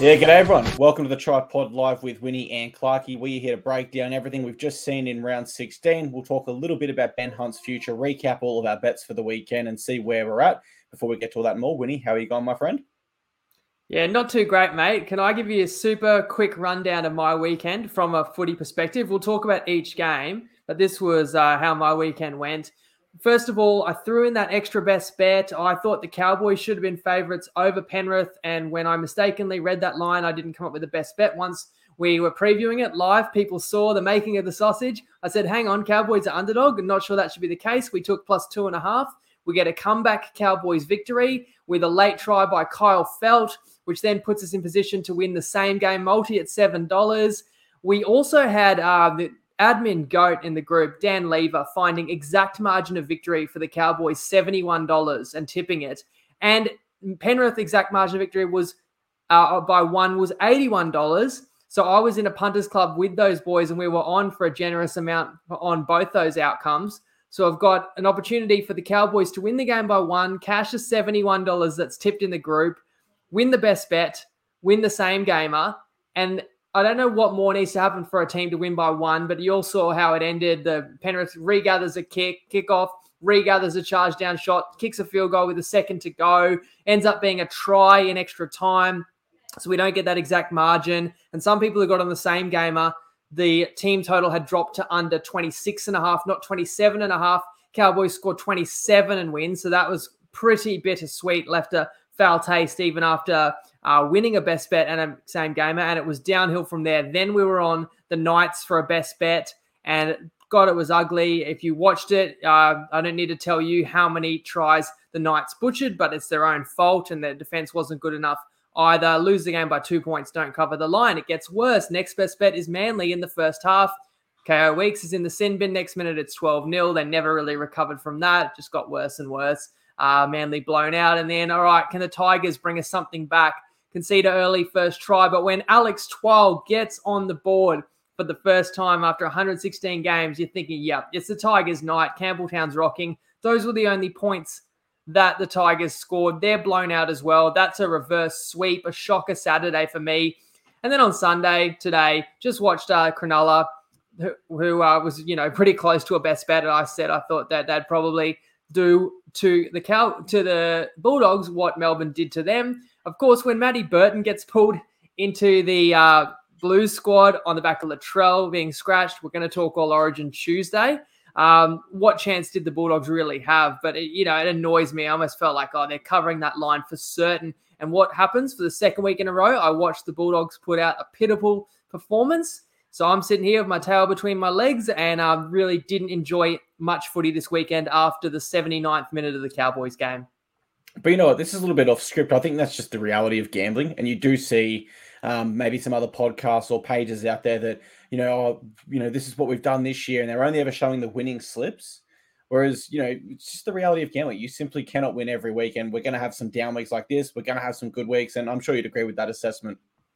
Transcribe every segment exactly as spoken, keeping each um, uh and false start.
Yeah, g'day everyone. Welcome to the Tripod Live with Winnie and Clarkey. We're here to break down everything we've just seen in round sixteen. We'll talk a little bit about Ben Hunt's future, recap all of our bets for the weekend and see where we're at. Before we get to all that and more, Winnie, how are you going, my friend? Yeah, not too great, mate. Can I give you a super quick rundown of my weekend from a footy perspective? We'll talk about each game, but this was uh, how my weekend went. First of all, I threw in that extra best bet. I thought the Cowboys should have been favourites over Penrith, and when I mistakenly read that line, I didn't come up with the best bet. Once we were previewing it live, people saw the making of the sausage. I said, hang on, Cowboys are underdog. I'm not sure that should be the case. We took plus two and a half. We get a comeback Cowboys victory with a late try by Kyle Felt, which then puts us in position to win the same game multi at seven dollars. We also had uh, the admin goat in the group, Dan Lever, finding exact margin of victory for the Cowboys, seventy-one dollars, and tipping it. And Penrith exact margin of victory was uh, by one was eighty-one dollars. So I was in a punters club with those boys, and we were on for a generous amount on both those outcomes. So I've got an opportunity for the Cowboys to win the game by one, cash is seventy-one dollars that's tipped in the group, win the best bet, win the same gamer. And I don't know what more needs to happen for a team to win by one, but you all saw how it ended. The Penrith regathers a kick, kickoff, regathers a charge down shot, kicks a field goal with a second to go, ends up being a try in extra time. So we don't get that exact margin. And some people who got on the same gamer, the team total had dropped to under twenty-six and a half, not twenty-seven and a half. Cowboys scored twenty-seven and win. So that was pretty bittersweet, left a foul taste even after uh, winning a best bet and a same gamer, and it was downhill from there. Then we were on the Knights for a best bet, and God, it was ugly. If you watched it, uh, I don't need to tell you how many tries the Knights butchered, but it's their own fault, and their defense wasn't good enough either. Lose the game by two points, don't cover the line. It gets worse. Next best bet is Manly in the first half. K O Weeks is in the sin bin. Next minute, it's twelve nil. They never really recovered from that. It just got worse and worse. Uh, Manly blown out. And then, all right, can the Tigers bring us something back? Concede an early first try. But when Alex Twal gets on the board for the first time after one hundred sixteen games, you're thinking, yep, it's the Tigers' night. Campbelltown's rocking. Those were the only points that the Tigers scored. They're blown out as well. That's a reverse sweep, a shocker Saturday for me. And then on Sunday, today, just watched uh, Cronulla, who, who uh, was, you know, pretty close to a best bet. And I said I thought that they'd probably do to the cow to the Bulldogs what Melbourne did to them. Of course, when Matty Burton gets pulled into the uh, Blues squad on the back of Latrell being scratched, we're going to talk All Origin Tuesday. Um, what chance did the Bulldogs really have? But, it, you know, it annoys me. I almost felt like, oh, they're covering that line for certain. And what happens for the second week in a row? I watched the Bulldogs put out a pitiful performance. So I'm sitting here with my tail between my legs, and I uh, really didn't enjoy much footy this weekend after the seventy-ninth minute of the Cowboys game. But you know what? This is a little bit off script. I think that's just the reality of gambling. And you do see um, maybe some other podcasts or pages out there that, you know, oh, you know, this is what we've done this year, and they're only ever showing the winning slips. Whereas, you know, it's just the reality of gambling. You simply cannot win every week, and we're going to have some down weeks like this. We're going to have some good weeks, and I'm sure you'd agree with that assessment.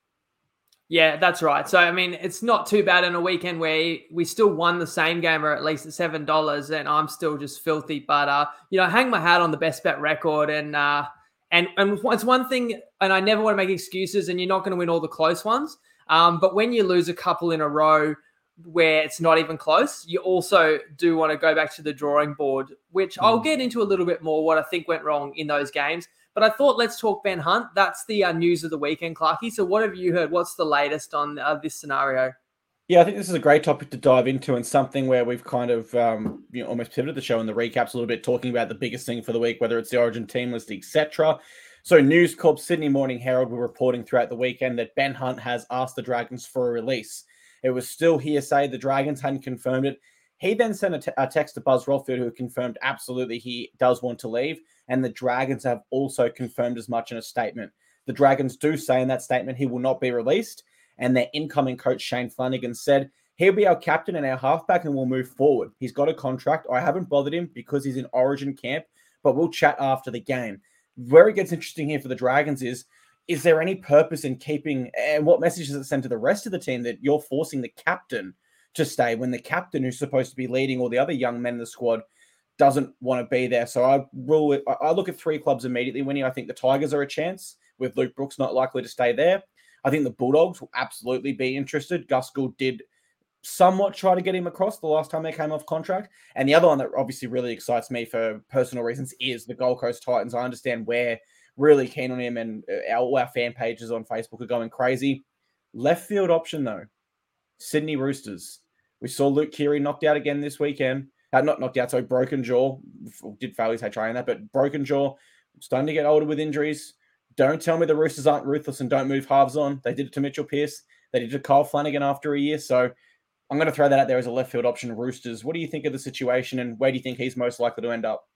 Yeah, that's right. So, I mean, it's not too bad in a weekend where we still won the same game or at least at seven dollars, and I'm still just filthy. But, uh, you know, I hang my hat on the best bet record, and uh, and and it's one thing, and I never want to make excuses, and you're not going to win all the close ones. Um, but when you lose a couple in a row where it's not even close, you also do want to go back to the drawing board, which mm. I'll get into a little bit more what I think went wrong in those games. But I thought, let's talk Ben Hunt. That's the uh, news of the weekend, Clarkey. So what have you heard? What's the latest on uh, this scenario? Yeah, I think this is a great topic to dive into, and something where we've kind of um, you know, almost pivoted the show in the recaps a little bit, talking about the biggest thing for the week, whether it's the Origin team list, et cetera. So News Corp, Sydney Morning Herald were reporting throughout the weekend that Ben Hunt has asked the Dragons for a release. It was still hearsay. The Dragons hadn't confirmed it. He then sent a, t- a text to Buzz Rothfield, who confirmed absolutely he does want to leave. And the Dragons have also confirmed as much in a statement. The Dragons do say in that statement he will not be released. And their incoming coach, Shane Flanagan, said, he'll be our captain and our halfback and we'll move forward. He's got a contract. I haven't bothered him because he's in Origin camp, but we'll chat after the game. Where it gets interesting here for the Dragons is, is there any purpose in keeping, and what message does it send to the rest of the team that you're forcing the captain to stay when the captain, who's supposed to be leading all the other young men in the squad, doesn't want to be there? So I rule it. I look at three clubs immediately, Winnie. I think the Tigers are a chance, with Luke Brooks not likely to stay there. I think the Bulldogs will absolutely be interested. Gus Gould did somewhat try to get him across the last time they came off contract. And the other one that obviously really excites me for personal reasons is the Gold Coast Titans. I understand we're really keen on him, and all our fan pages on Facebook are going crazy. Left field option, though. Sydney Roosters. We saw Luke Keary knocked out again this weekend. Uh, not knocked out, sorry, broken jaw. Did fail his head trying that, but broken jaw. Starting to get older with injuries. Don't tell me the Roosters aren't ruthless and don't move halves on. They did it to Mitchell Pearce. They did it to Kyle Flanagan after a year. So I'm going to throw that out there as a left field option, Roosters. What do you think of the situation, and where do you think he's most likely to end up?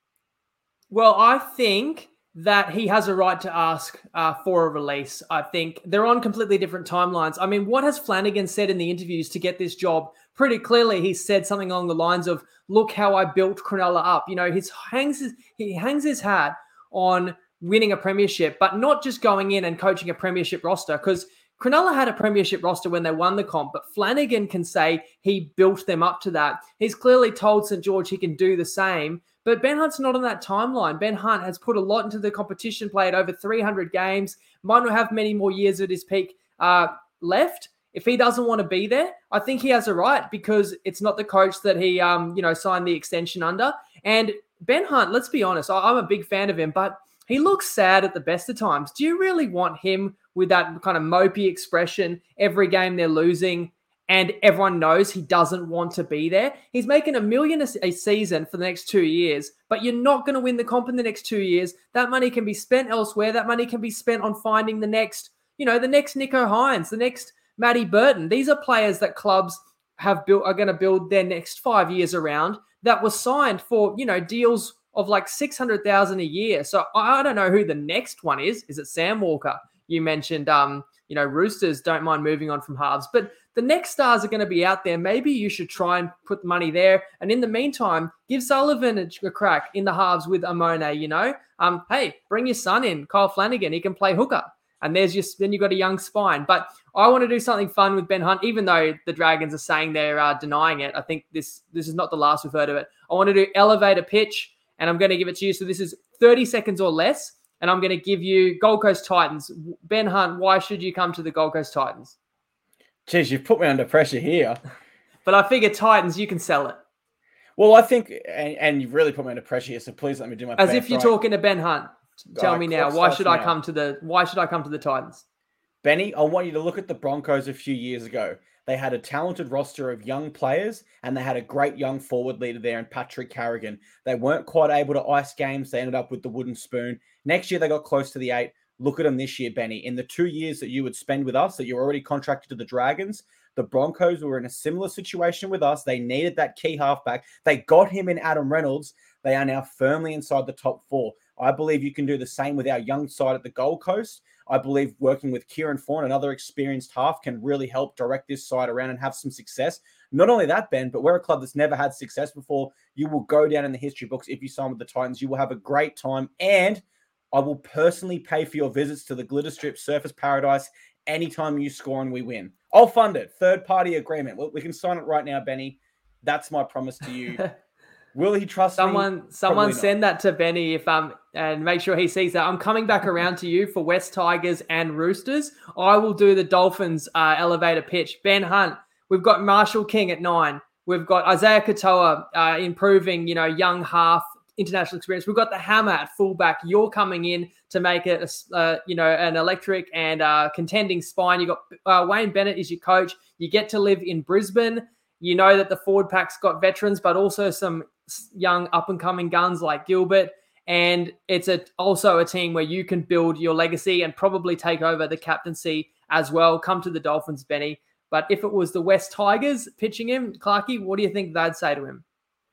Well, I think that he has a right to ask uh, for a release. I think they're on completely different timelines. I mean, what has Flanagan said in the interviews to get this job? Pretty clearly, he said something along the lines of, look how I built Cronulla up. You know, his hangs his, he hangs his hat on winning a premiership, but not just going in and coaching a premiership roster, because Cronulla had a premiership roster when they won the comp, but Flanagan can say he built them up to that. He's clearly told St George he can do the same, but Ben Hunt's not on that timeline. Ben Hunt has put a lot into the competition, played over three hundred games, might not have many more years at his peak uh, left. If he doesn't want to be there, I think he has a right, because it's not the coach that he um, you know, signed the extension under. And Ben Hunt, let's be honest, I'm a big fan of him, but he looks sad at the best of times. Do you really want him with that kind of mopey expression every game they're losing, and everyone knows he doesn't want to be there? He's making a million a season for the next two years, but you're not going to win the comp in the next two years. That money can be spent elsewhere. That money can be spent on finding the next, you know, the next Nicho Hynes, the next Matty Burton. These are players that clubs have built, are going to build their next five years around, that was signed for, you know, deals of like six hundred thousand dollars a year. So I don't know who the next one is. Is it Sam Walker? You mentioned, um, you know, Roosters don't mind moving on from halves, but the next stars are going to be out there. Maybe you should try and put the money there. And in the meantime, give Sullivan a, a crack in the halves with Amone, you know. Um, hey, bring your son in, Kyle Flanagan. He can play hooker. And there's just, then you've got a young spine. But I want to do something fun with Ben Hunt, even though the Dragons are saying they're uh, denying it. I think this this is not the last we've heard of it. I want to do elevator pitch, and I'm going to give it to you. So this is thirty seconds or less, and I'm going to give you Gold Coast Titans. Ben Hunt, why should you come to the Gold Coast Titans? Jeez, you've put me under pressure here. But I figure Titans, you can sell it. Well, I think, and, and you've really put me under pressure here, so please let me do my As best. if you're Right. talking to Ben Hunt. Tell Right, me now, clock why starts should I now. come to the why should I come to the Titans? Benny, I want you to look at the Broncos a few years ago. They had a talented roster of young players, and they had a great young forward leader there in Patrick Carrigan. They weren't quite able to ice games. They ended up with the wooden spoon. Next year, they got close to the eight. Look at them this year, Benny. In the two years that you would spend with us, that you're already contracted to the Dragons, the Broncos were in a similar situation with us. They needed that key halfback. They got him in Adam Reynolds. They are now firmly inside the top four. I believe you can do the same with our young side at the Gold Coast. I believe working with Kieran Fawn, another experienced half, can really help direct this side around and have some success. Not only that, Ben, but we're a club that's never had success before. You will go down in the history books if you sign with the Titans. You will have a great time, and I will personally pay for your visits to the Glitter Strip Surface Paradise anytime you score and we win. I'll fund it. Third-party agreement. We we can sign it right now, Benny. That's my promise to you. Will he trust someone, me? Someone Probably send not. that to Benny if um and make sure he sees that. I'm coming back around to you for West Tigers and Roosters. I will do the Dolphins uh, elevator pitch. Ben Hunt, we've got Marshall King at nine. We've got Isaiah Katoa uh, improving, you know, young half, international experience. We've got the Hammer at fullback. You're coming in to make it, a, uh, you know, an electric and uh, contending spine. You got uh, Wayne Bennett is your coach. You get to live in Brisbane. You know that the forward pack's got veterans, but also some young up-and-coming guns like Gilbert. And it's a, also a team where you can build your legacy and probably take over the captaincy as well. Come to the Dolphins, Benny. But if it was the West Tigers pitching him, Clarkie, what do you think they'd say to him?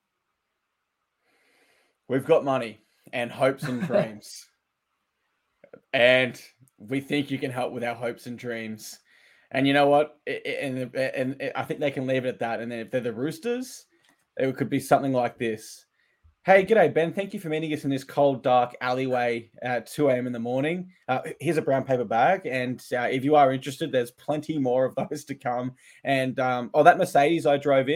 We've got money and hopes and dreams. And we think you can help with our hopes and dreams. And you know what? And, and, and I think they can leave it at that. And then if they're the Roosters, it could be something like this. Hey, g'day, Ben. Thank you for meeting us in this cold, dark alleyway at two a.m. in the morning. Uh, here's a brown paper bag. And uh, if you are interested, there's plenty more of those to come. And, um, oh, that Mercedes I drove in,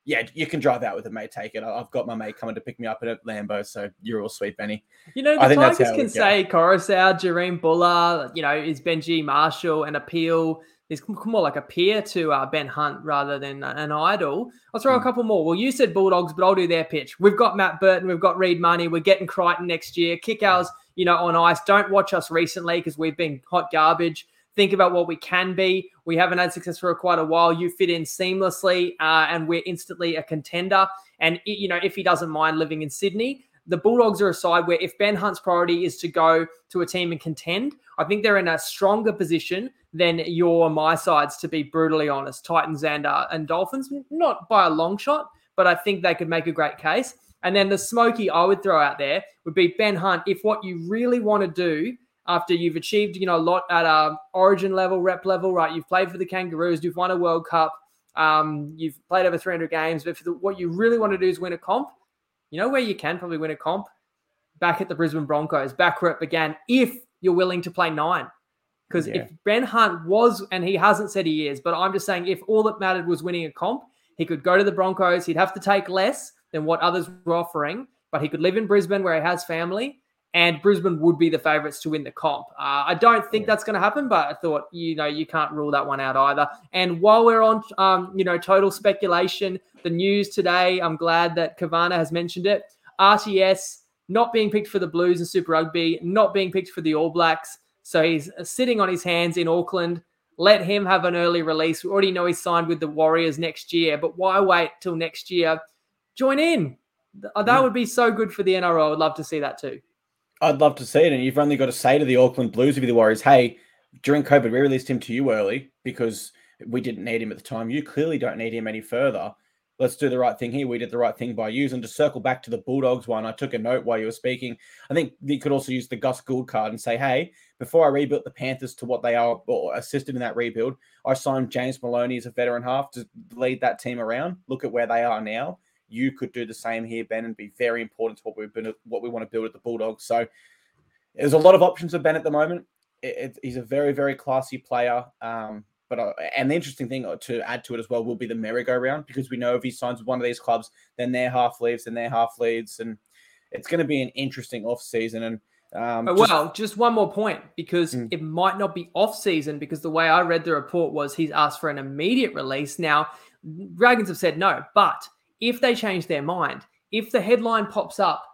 Yeah, you can drive out with it, mate. Take it. I've got my mate coming to pick me up at Lambo, so you're all sweet, Benny. You know, the Tigers can say Coruscant, Jareen Buller, you know, is Benji Marshall an appeal? Is more like a peer to uh, Ben Hunt rather than an idol. I'll throw mm. a couple more. Well, you said Bulldogs, but I'll do their pitch. We've got Matt Burton. We've got Reed Money. We're getting Crichton next year. Kick ours, you know, on ice. Don't watch us recently because we've been hot garbage. Think about what we can be. We haven't had success for quite a while. You fit in seamlessly, uh, and we're instantly a contender. And, you know, if he doesn't mind living in Sydney, the Bulldogs are a side where if Ben Hunt's priority is to go to a team and contend, I think they're in a stronger position than your my sides, to be brutally honest. Titans and uh, and Dolphins, not by a long shot, but I think they could make a great case. And then the smoky I would throw out there would be Ben Hunt. If what you really want to do after you've achieved, you know, a lot at a origin level, rep level, right? You've played for the Kangaroos, you've won a World Cup, um, you've played over three hundred games, but for the, what you really want to do is win a comp. You know where you can probably win a comp? Back at the Brisbane Broncos, back where it began, if you're willing to play nine. Because yeah. if Ben Hunt was, and he hasn't said he is, but I'm just saying if all that mattered was winning a comp, he could go to the Broncos. He'd have to take less than what others were offering, but he could live in Brisbane where he has family, and Brisbane would be the favourites to win the comp. Uh, I don't think yeah. that's going to happen, but I thought, you know, you can't rule that one out either. And while we're on, um, you know, total speculation, the news today, I'm glad that Kavana has mentioned it. R T S not being picked for the Blues and Super Rugby, not being picked for the All Blacks. So he's sitting on his hands in Auckland. Let him have an early release. We already know he's signed with the Warriors next year, but why wait till next year? Join in. That yeah. would be so good for the N R L. I'd love to see that too. I'd love to see it. And you've only got to say to the Auckland Blues, if you're the Warriors, hey, during COVID, we released him to you early because we didn't need him at the time. You clearly don't need him any further. Let's do the right thing here. We did the right thing by you. And to circle back to the Bulldogs one, I took a note while you were speaking. I think you could also use the Gus Gould card and say, hey, before I rebuilt the Panthers to what they are or assisted in that rebuild, I signed James Maloney as a veteran half to lead that team around. Look at where they are now. You could do the same here, Ben, and be very important to what we've been, what we want to build at the Bulldogs. So there's a lot of options for Ben at the moment. It, it, he's a very, very classy player. Um, But uh, and the interesting thing to add to it as well will be the merry-go-round, because we know if he signs with one of these clubs, then their half leaves, then their half leads, and it's going to be an interesting off-season. And um, oh, well, just, just one more point, because mm. it might not be off-season, because the way I read the report was he's asked for an immediate release. Now, Dragons have said no, but if they change their mind, if the headline pops up,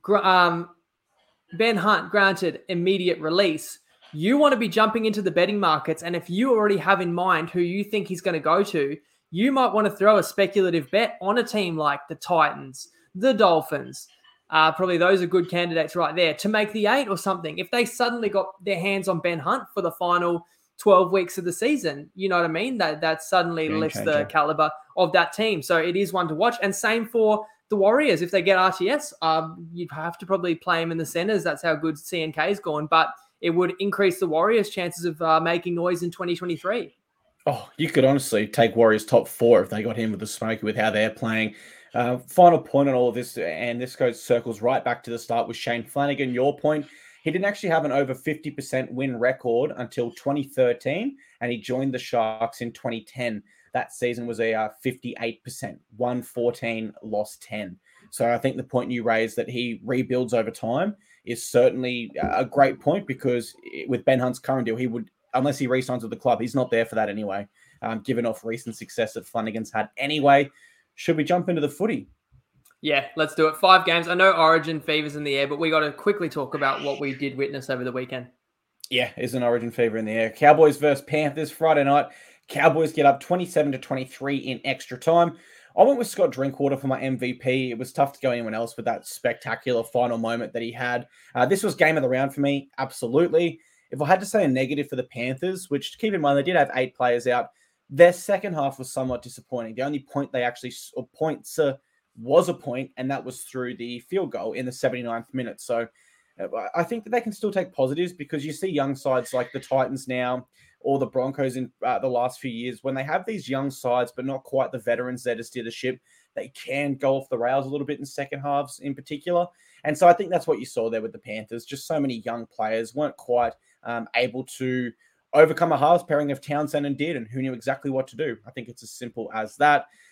um, Ben Hunt granted immediate release, you want to be jumping into the betting markets, and if you already have in mind who you think he's going to go to, you might want to throw a speculative bet on a team like the Titans, the Dolphins. Uh, probably those are good candidates right there to make the eight or something. If they suddenly got their hands on Ben Hunt for the final twelve weeks of the season, you know what I mean? That that suddenly Game lifts changer. The caliber of that team. So it is one to watch. And same for the Warriors. If they get R T S, um, you'd have to probably play him in the centers. That's how good C N K is going. But it would increase the Warriors' chances of uh, making noise in twenty twenty-three. Oh, you could honestly take Warriors top four if they got him with the smoky with how they're playing. Uh, final point on all of this, and this goes circles right back to the start with Shane Flanagan. Your point, he didn't actually have an over fifty percent win record until twenty thirteen, and he joined the Sharks in twenty ten. That season was a uh, fifty-eight percent, won fourteen, lost ten. So I think the point you raised that he rebuilds over time is certainly a great point, because with Ben Hunt's current deal, he would, unless he re-signs with the club, he's not there for that anyway, um, given off recent success that Flanagan's had anyway. Should we jump into the footy? Yeah, let's do it. Five games. I know Origin fever's in the air, but we got to quickly talk about what we did witness over the weekend. Yeah, is an Origin fever in the air. Cowboys versus Panthers Friday night. Cowboys get up twenty-seven to twenty-three in extra time. I went with Scott Drinkwater for my M V P. It was tough to go anyone else with that spectacular final moment that he had. Uh, this was game of the round for me, absolutely. If I had to say a negative for the Panthers, which keep in mind they did have eight players out, their second half was somewhat disappointing. The only point they actually, or points uh, was a point, and that was through the field goal in the seventy-ninth minute. So uh, I think that they can still take positives, because you see young sides like the Titans now, or the Broncos in uh, the last few years, when they have these young sides, but not quite the veterans there to steer the ship, they can go off the rails a little bit in second halves in particular. And so I think that's what you saw there with the Panthers. Just so many young players weren't quite um, able to overcome a halves pairing of Townsend and Dearden, who knew exactly what to do. I think it's as simple as that.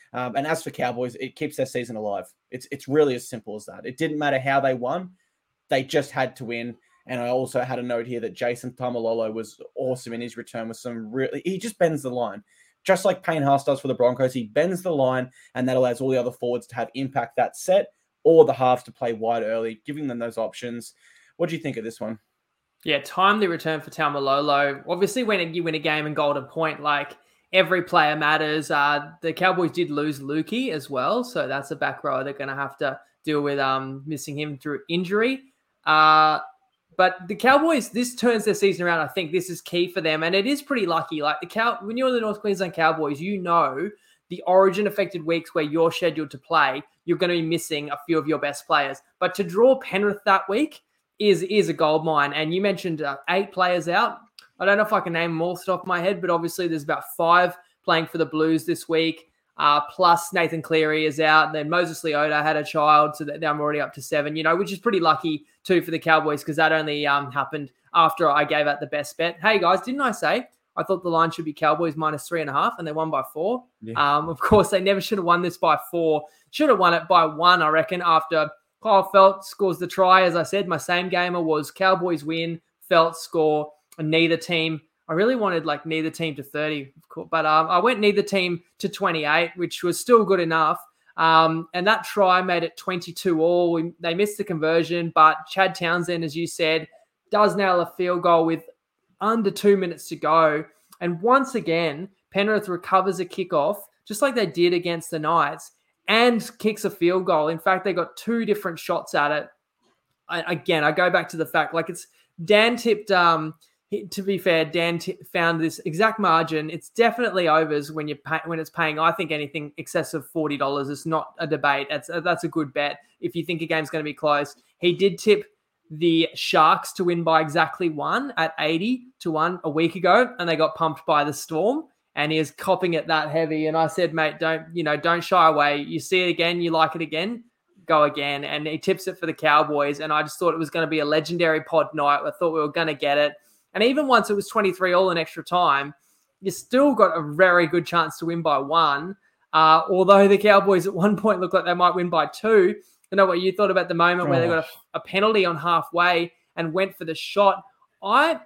Um, and as for Cowboys, it keeps their season alive. It's it's really as simple as that. It didn't matter how they won. They just had to win. And I also had a note here that Jason Tamalolo was awesome in his return with some really, he just bends the line. Just like Payne Haas does for the Broncos, he bends the line, and that allows all the other forwards to have impact that set, or the halves to play wide early, giving them those options. What do you think of this one? Yeah, timely return for Tamalolo. Obviously, when you win a game in Golden Point, like every player matters. Uh, the Cowboys did lose Lukey as well, so that's a back row they're going to have to deal with um, missing him through injury. Uh, But the Cowboys, this turns their season around. I think this is key for them. And it is pretty lucky. Like the Cow, when you're the North Queensland Cowboys, you know the origin affected weeks where you're scheduled to play, you're going to be missing a few of your best players. But to draw Penrith that week is, is a gold mine. And you mentioned uh, eight players out. I don't know if I can name them all off the top of my head, but obviously there's about five playing for the Blues this week. Uh, plus Nathan Cleary is out. Then Moses Leota had a child, so that I'm already up to seven, you know, which is pretty lucky too for the Cowboys because that only um, happened after I gave out the best bet. Hey guys, didn't I say I thought the line should be Cowboys minus three and a half and they won by four? Yeah. Um, of course, they never should have won this by four. Should have won it by one, I reckon, after Kyle Feldt scores the try. As I said, my same gamer was Cowboys win, Feldt score, and neither team. I really wanted like neither team to thirty, but um, I went neither team to twenty-eight, which was still good enough. Um, and that try made it twenty-two all. We, they missed the conversion, but Chad Townsend, as you said, does nail a field goal with under two minutes to go. And once again, Penrith recovers a kickoff, just like they did against the Knights, and kicks a field goal. In fact, they got two different shots at it. I, again, I go back to the fact, like it's Dan tipped... Um, He, to be fair, Dan t- found this exact margin. It's definitely overs when you pay, when it's paying. I think anything excess of forty dollars is not a debate. That's a, that's a good bet if you think a game's going to be close. He did tip the Sharks to win by exactly one at eighty to one a week ago, and they got pumped by the Storm. And he is copping it that heavy. And I said, mate, don't you know, don't shy away. You see it again, you like it again, go again. And he tips it for the Cowboys. And I just thought it was going to be a legendary pod night. I thought we were going to get it. And even once it was twenty-three all in extra time, you still got a very good chance to win by one. Uh, although the Cowboys at one point looked like they might win by two. I know what you thought about the moment oh. where they got a, a penalty on halfway and went for the shot. I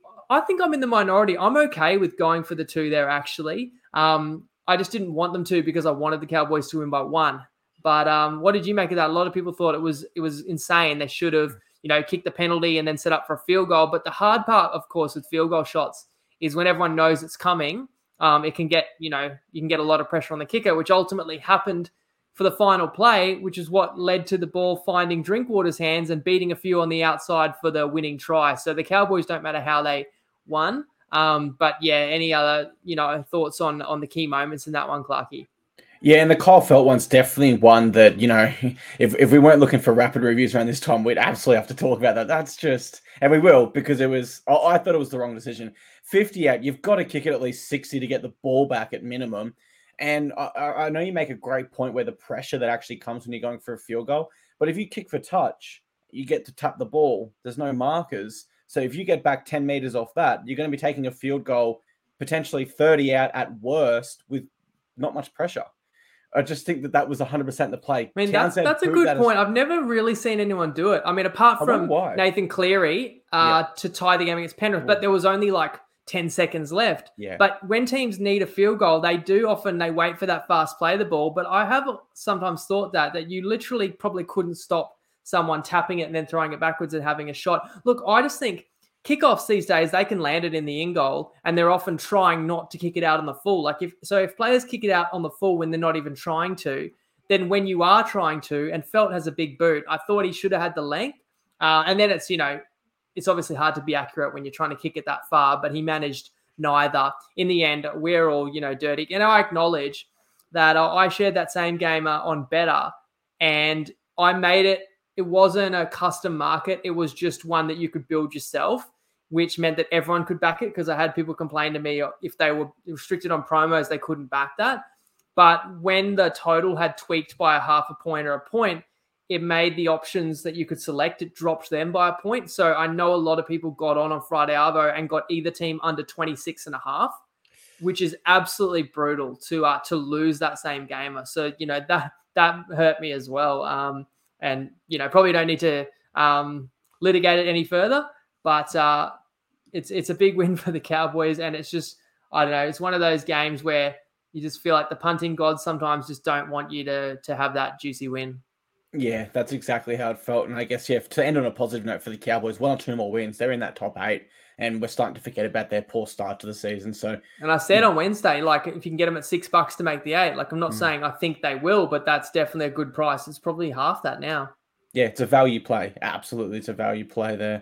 I think I'm in the minority. I'm okay with going for the two there, actually. Um, I just didn't want them to because I wanted the Cowboys to win by one. But um, what did you make of that? A lot of people thought it was it was insane. They should have you know, kick the penalty and then set up for a field goal. But the hard part, of course, with field goal shots is when everyone knows it's coming, um, it can get, you know, you can get a lot of pressure on the kicker, which ultimately happened for the final play, which is what led to the ball finding Drinkwater's hands and beating a few on the outside for the winning try. So the Cowboys don't matter how they won. Um, but yeah, any other, you know, thoughts on, on the key moments in that one, Clarkie? Yeah, and the Kyle Feldt one's definitely one that, you know, if, if we weren't looking for rapid reviews around this time, we'd absolutely have to talk about that. That's just, and we will, because it was, I, I thought it was the wrong decision. fifty-eight, you've got to kick it at least sixty to get the ball back at minimum. And I, I know you make a great point where the pressure that actually comes when you're going for a field goal, but if you kick for touch, you get to tap the ball. There's no markers. So if you get back ten meters off that, you're going to be taking a field goal, potentially thirty out at worst with not much pressure. I just think that that was one hundred percent the play. I mean, that's, that's a good that point. As... I've never really seen anyone do it. I mean, apart from Nathan Cleary uh, yeah. to tie the game against Penrith, but there was only like ten seconds left. Yeah. But when teams need a field goal, they do often, they wait for that fast play of the ball. But I have sometimes thought that, that you literally probably couldn't stop someone tapping it and then throwing it backwards and having a shot. Look, I just think kickoffs these days, they can land it in the in goal and they're often trying not to kick it out on the full. Like if, so if players kick it out on the full when they're not even trying to, then when you are trying to, and Feldt has a big boot, I thought he should have had the length. Uh, and then it's, you know, it's obviously hard to be accurate when you're trying to kick it that far, but he managed neither. In the end, we're all, you know, dirty. And I acknowledge that I shared that same game on Better and I made it. It wasn't a custom market. It was just one that you could build yourself, which meant that everyone could back it because I had people complain to me if they were restricted on promos, they couldn't back that. But when the total had tweaked by a half a point or a point, it made the options that you could select, it dropped them by a point. So I know a lot of people got on on Friday Arvo and got either team under twenty-six and a half. which is absolutely brutal to uh, to lose that same gamer. So, you know, that that hurt me as well. Um, and, you know, probably don't need to um, litigate it any further, but uh, it's it's a big win for the Cowboys. And it's just, I don't know, it's one of those games where you just feel like the punting gods sometimes just don't want you to to have that juicy win. Yeah, that's exactly how it felt. And I guess, yeah, to end on a positive note for the Cowboys, one or two more wins, they're in that top eight, and we're starting to forget about their poor start to the season. So, and I said yeah. on Wednesday, like, if you can get them at six bucks to make the eight, like, I'm not mm. saying I think they will, but that's definitely a good price. It's probably half that now. Yeah, it's a value play. Absolutely, it's a value play there.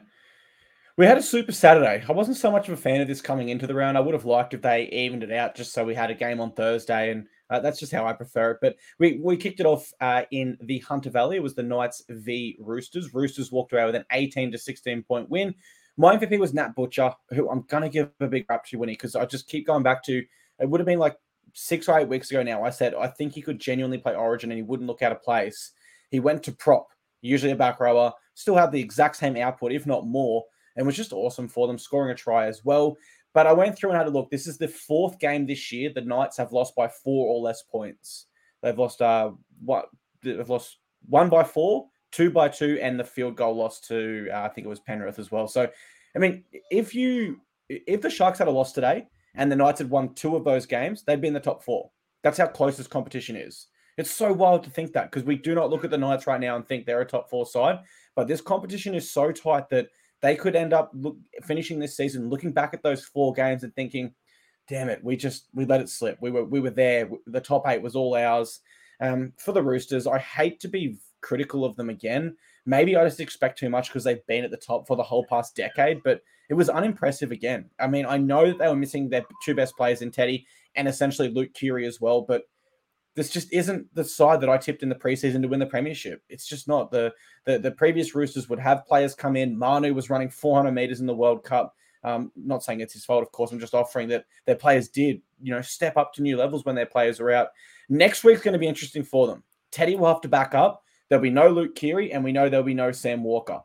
We had a super Saturday. I wasn't so much of a fan of this coming into the round. I would have liked if they evened it out just so we had a game on Thursday, and uh, that's just how I prefer it. But we, we kicked it off uh, in the Hunter Valley. It was the Knights v Roosters. Roosters walked away with an eighteen to sixteen point win. My M V P was Nat Butcher, who I'm going to give a big rap to winning because I just keep going back to, it would have been like six or eight weeks ago now. I said, I think he could genuinely play Origin and he wouldn't look out of place. He went to prop, usually a back rower, still had the exact same output, if not more, and was just awesome for them, scoring a try as well. But I went through and had a look. This is the fourth game this year the Knights have lost by four or less points. They've lost uh what they've lost one by four, two by two, and the field goal loss to uh, I think it was Penrith as well. So, I mean, if you if the Sharks had a loss today and the Knights had won two of those games, they'd be in the top four. That's how close this competition is. It's so wild to think that because we do not look at the Knights right now and think they're a top four side, but this competition is so tight that they could end up look, finishing this season looking back at those four games and thinking, damn it, we just, we let it slip. We were we were there. The top eight was all ours. Um, for the Roosters, I hate to be critical of them again. Maybe I just expect too much because they've been at the top for the whole past decade, but it was unimpressive again. I mean, I know that they were missing their two best players in Teddy and essentially Luke Keary as well, but this just isn't the side that I tipped in the preseason to win the premiership. It's just not. The, the the previous Roosters would have players come in. Manu was running four hundred meters in the World Cup. Um, not saying it's his fault, of course. I'm just offering that their players did, you know, step up to new levels when their players are out. Next week's going to be interesting for them. Teddy will have to back up. There'll be no Luke Keary, and we know there'll be no Sam Walker.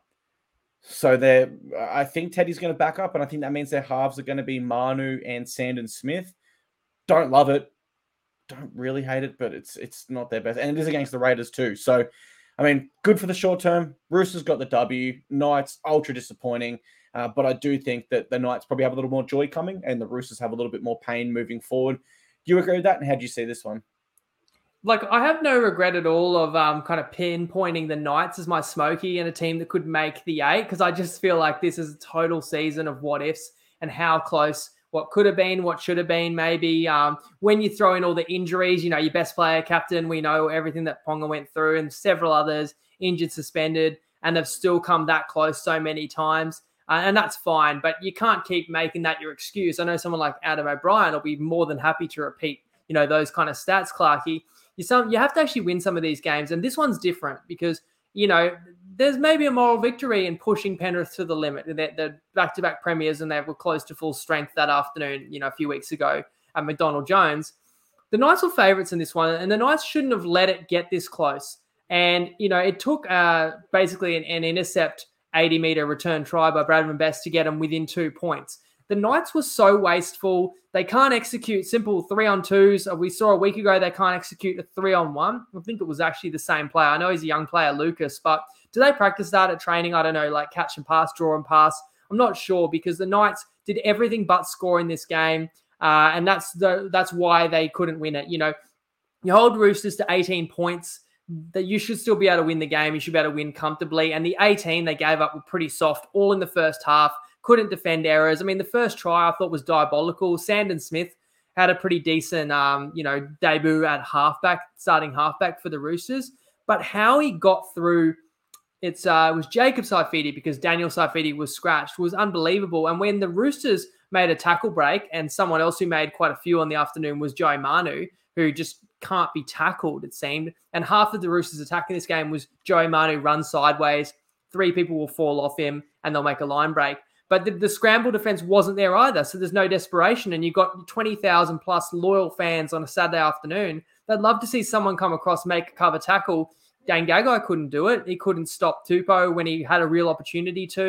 So they're, I think Teddy's going to back up, and I think that means their halves are going to be Manu and Sandon Smith. Don't love it. Don't really hate it, but it's it's not their best. And it is against the Raiders too. So, I mean, good for the short term. Roosters got the W. Knights, ultra disappointing. Uh, but I do think that the Knights probably have a little more joy coming and the Roosters have a little bit more pain moving forward. Do you agree with that? And how do you see this one? Like, I have no regret at all of um, kind of pinpointing the Knights as my smoky and a team that could make the eight, because I just feel like this is a total season of what ifs and how close what could have been, what should have been, maybe. Um, when you throw in all the injuries, you know, your best player, captain, we know everything that Ponga went through, and several others injured, suspended, and they've still come that close so many times. Uh, and that's fine, but you can't keep making that your excuse. I know someone like Adam O'Brien will be more than happy to repeat, you know, those kind of stats, Clarkey. You, some, you have to actually win some of these games, and this one's different because, you know, there's maybe a moral victory in pushing Penrith to the limit. They're, they're back-to-back premiers and they were close to full strength that afternoon, you know, a few weeks ago at McDonald Jones. The Knights were favourites in this one, and the Knights shouldn't have let it get this close. And, you know, it took uh, basically an, an intercept eighty-metre return try by Bradman Best to get them within two points. The Knights were so wasteful. They can't execute simple three-on-twos. We saw a week ago they can't execute a three-on-one. I think it was actually the same player. I know he's a young player, Lucas, but do they practice that at training? I don't know, like catch and pass, draw and pass. I'm not sure, because the Knights did everything but score in this game, uh, and that's the that's why they couldn't win it. You know, you hold Roosters to eighteen points, that you should still be able to win the game. You should be able to win comfortably. And the eighteen they gave up were pretty soft, all in the first half. Couldn't defend errors. I mean, the first try I thought was diabolical. Sandon Smith had a pretty decent, um, you know, debut at halfback, starting halfback for the Roosters. But how he got through, it's uh, it was Jacob Saifiti, because Daniel Saifiti was scratched, was unbelievable. And when the Roosters made a tackle break, and someone else who made quite a few on the afternoon was Joe Manu, who just can't be tackled, it seemed. And half of the Roosters' attack in this game was Joe Manu run sideways, three people will fall off him, and they'll make a line break. But the, the scramble defense wasn't there either, so there's no desperation. And you've got twenty thousand plus loyal fans on a Saturday afternoon. They'd love to see someone come across, make a cover tackle. Dane Gagai couldn't do it. He couldn't stop Tupou when he had a real opportunity to.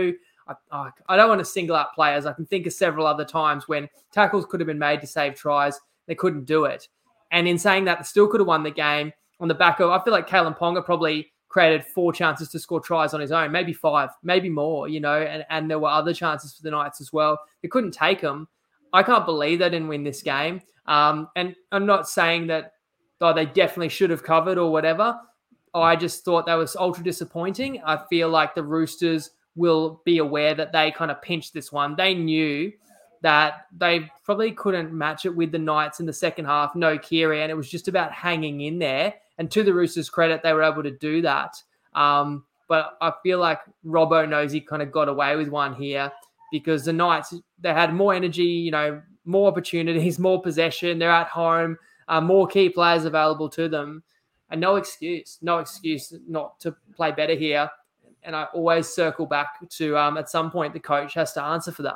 I, I, I don't want to single out players. I can think of several other times when tackles could have been made to save tries. They couldn't do it. And in saying that, they still could have won the game on the back of, I feel like Kalen Ponga probably created four chances to score tries on his own, maybe five, maybe more, you know, and, and there were other chances for the Knights as well. They couldn't take them. I can't believe they didn't win this game. Um, and I'm not saying that oh, they definitely should have covered or whatever. I just thought that was ultra disappointing. I feel like the Roosters will be aware that they kind of pinched this one. They knew that they probably couldn't match it with the Knights in the second half, no Keary, and it was just about hanging in there. And to the Roosters' credit, they were able to do that. Um, but I feel like Robbo knows he kind of got away with one here because the Knights, they had more energy, you know, more opportunities, more possession. They're at home, uh, more key players available to them. And no excuse, no excuse not to play better here. And I always circle back to um, at some point the coach has to answer for that.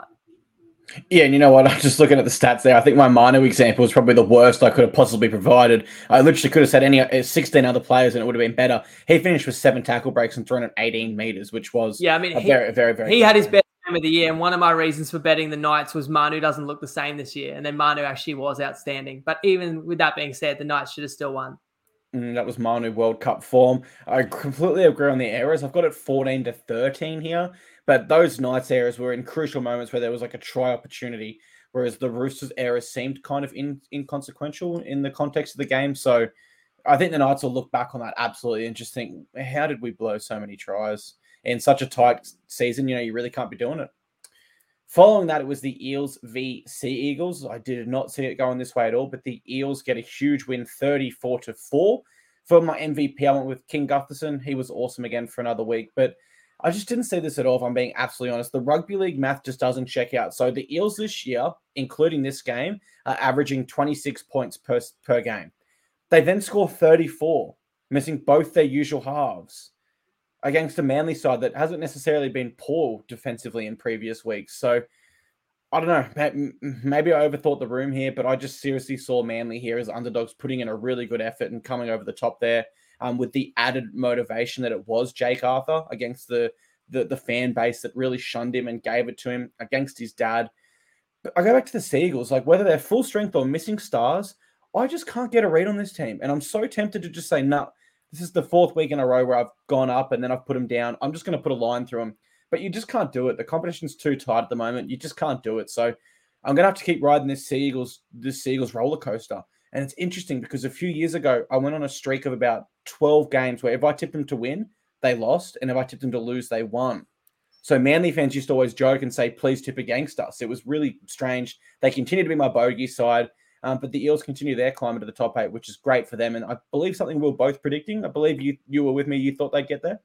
Yeah, and you know what? I'm just looking at the stats there. I think my Manu example was probably the worst I could have possibly provided. I literally could have said any sixteen other players and it would have been better. He finished with seven tackle breaks and three hundred eighteen meters, which was yeah, I mean, a he, very, very, very. He had his best game of the year, and one of my reasons for betting the Knights was Manu doesn't look the same this year, and then Manu actually was outstanding. But even with that being said, the Knights should have still won. Mm, that was Manu World Cup form. I completely agree on the errors. I've got it fourteen to thirteen here, but those Knights errors were in crucial moments where there was like a try opportunity, whereas the Roosters errors seemed kind of in, inconsequential in the context of the game. So I think the Knights will look back on that absolutely and just think, how did we blow so many tries in such a tight season? You know, you really can't be doing it. Following that, it was the Eels v Sea Eagles. I did not see it going this way at all, but the Eels get a huge win, thirty-four to four. For my M V P, I went with King Gutherson. He was awesome again for another week, but I just didn't see this at all, if I'm being absolutely honest. The rugby league math just doesn't check out. So the Eels this year, including this game, are averaging twenty-six points per, per game. They then score thirty-four, missing both their usual halves, against a Manly side that hasn't necessarily been poor defensively in previous weeks. So, I don't know. Maybe I overthought the room here, but I just seriously saw Manly here as underdogs putting in a really good effort and coming over the top there um, with the added motivation that it was Jake Arthur against the, the, the fan base that really shunned him and gave it to him against his dad. But I go back to the Sea Eagles, like whether they're full strength or missing stars, I just can't get a read on this team. And I'm so tempted to just say, no, nah, this is the fourth week in a row where I've gone up and then I've put them down. I'm just going to put a line through them. But you just can't do it. The competition's too tight at the moment. You just can't do it. So I'm going to have to keep riding this Sea Eagles, this Sea Eagles roller coaster. And it's interesting because a few years ago, I went on a streak of about twelve games where if I tipped them to win, they lost. And if I tipped them to lose, they won. So Manly fans used to always joke and say, please tip against us. It was really strange. They continue to be my bogey side. Um, but the Eels continue their climb to the top eight, which is great for them. And I believe something we were both predicting. I believe you you were with me. You thought they'd get there.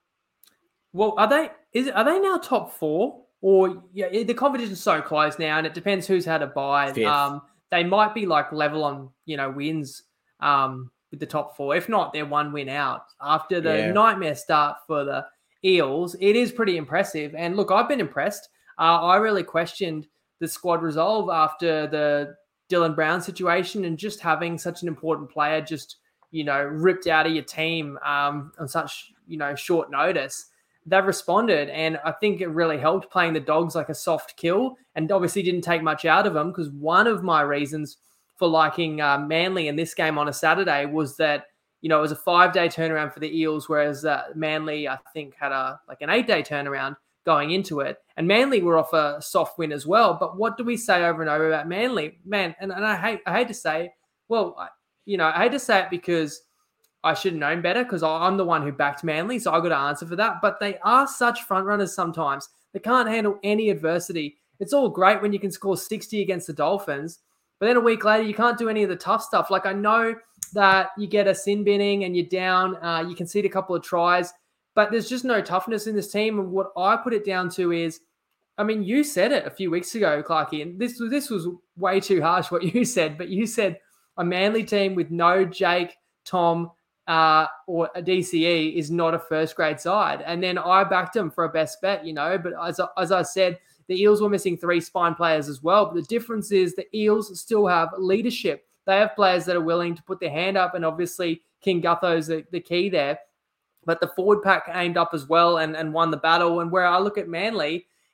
Well, are they? Is are they now top four? Or yeah, the competition's so close now, and it depends who's had a bye. Um, they might be like level on you know wins um, with the top four. If not, they're one win out after the yeah. nightmare start for the Eels. It is pretty impressive. And look, I've been impressed. Uh, I really questioned the squad resolve after the Dylan Brown situation and just having such an important player just, you know, ripped out of your team um, on such, you know, short notice. They've responded, and I think it really helped playing the Dogs like a soft kill, and obviously didn't take much out of them, because one of my reasons for liking uh, Manly in this game on a Saturday was that, you know, it was a five-day turnaround for the Eels, whereas uh, Manly, I think, had a like an eight-day turnaround going into it. And Manly were off a soft win as well. But what do we say over and over about Manly? Man, and, and I hate I hate to say, well, I, you know, I hate to say it because I should have known better, because I'm the one who backed Manly, so I've got to answer for that. But they are such front runners sometimes. They can't handle any adversity. It's all great when you can score sixty against the Dolphins, but then a week later, you can't do any of the tough stuff. Like, I know that you get a sin binning and you're down, uh, you concede a couple of tries, but there's just no toughness in this team. And what I put it down to is, I mean, you said it a few weeks ago, Clarkie, and this, this was way too harsh what you said, but you said a Manly team with no Jake, Tom, uh, or a D C E is not a first-grade side. And then I backed them for a best bet, you know, but as, as I said, the Eels were missing three spine players as well. But the difference is the Eels still have leadership. They have players that are willing to put their hand up, and obviously King Gutho's the, the key there. But the forward pack aimed up as well and, and won the battle. And where I look at Manly,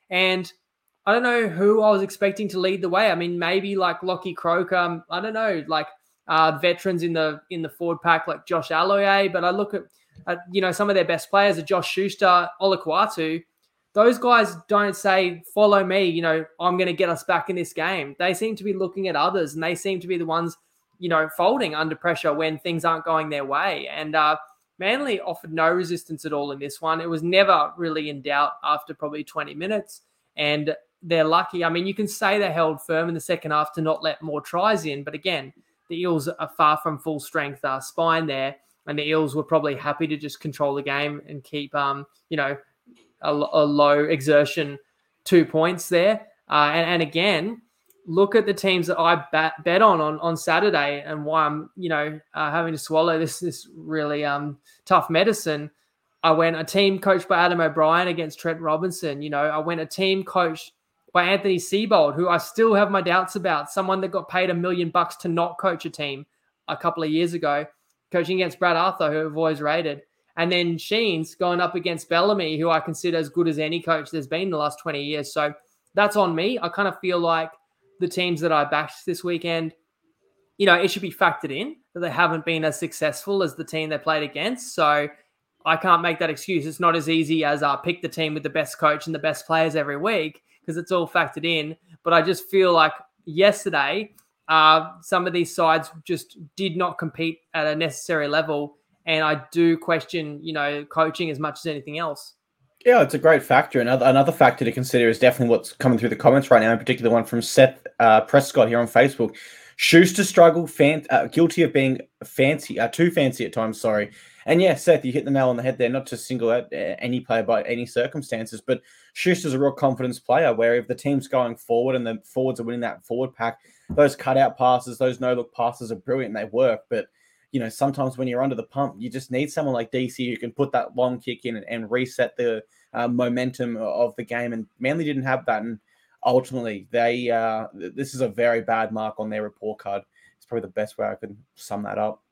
And I don't know who I was expecting to lead the way. I mean, maybe like Lockie Croker. I don't know, like uh, veterans in the in the forward pack like Josh Aloiai. But I look at, at you know, some of their best players are Josh Schuster, Olakwatu. Those guys don't say, follow me, you know, I'm going to get us back in this game. They seem to be looking at others, and they seem to be the ones, you know, folding under pressure when things aren't going their way. And uh, Manly offered no resistance at all in this one. It was never really in doubt after probably twenty minutes. And they're lucky. I mean, you can say they held firm in the second half to not let more tries in. But again, the Eels are far from full strength uh, spine there. And the Eels were probably happy to just control the game and keep, um, you know, a, a low exertion two points there. Uh, and, and again, look at the teams that I bet, bet on, on on Saturday and why I'm, you know, uh, having to swallow this, this really um, tough medicine. I went a team coached by Adam O'Brien against Trent Robinson. You know, I went a team coached by Anthony Seibold, who I still have my doubts about, someone that got paid a million bucks to not coach a team a couple of years ago, coaching against Brad Arthur, who I've always rated. And then Sheens going up against Bellamy, who I consider as good as any coach there's been in the last twenty years. So that's on me. I kind of feel like the teams that I bashed this weekend, you know, it should be factored in that they haven't been as successful as the team they played against. So I can't make that excuse. It's not as easy as uh, pick the team with the best coach and the best players every week, because it's all factored in. But I just feel like yesterday, uh, some of these sides just did not compete at a necessary level. And I do question, you know, coaching as much as anything else. Yeah, it's a great factor. Another another factor to consider is definitely what's coming through the comments right now, in particular one from Seth uh, Prescott here on Facebook. Schuster struggled, fan, uh, guilty of being fancy, uh, too fancy at times, sorry. And yeah, Seth, you hit the nail on the head there, not to single out uh, any player by any circumstances, but Schuster's a real confidence player where if the team's going forward and the forwards are winning that forward pack, those cutout passes, those no-look passes are brilliant, they work. But, you know, sometimes when you're under the pump, you just need someone like D C who can put that long kick in and, and reset the uh, momentum of the game. And Manly didn't have that. And ultimately, they uh, this is a very bad mark on their report card. It's probably the best way I could sum that up.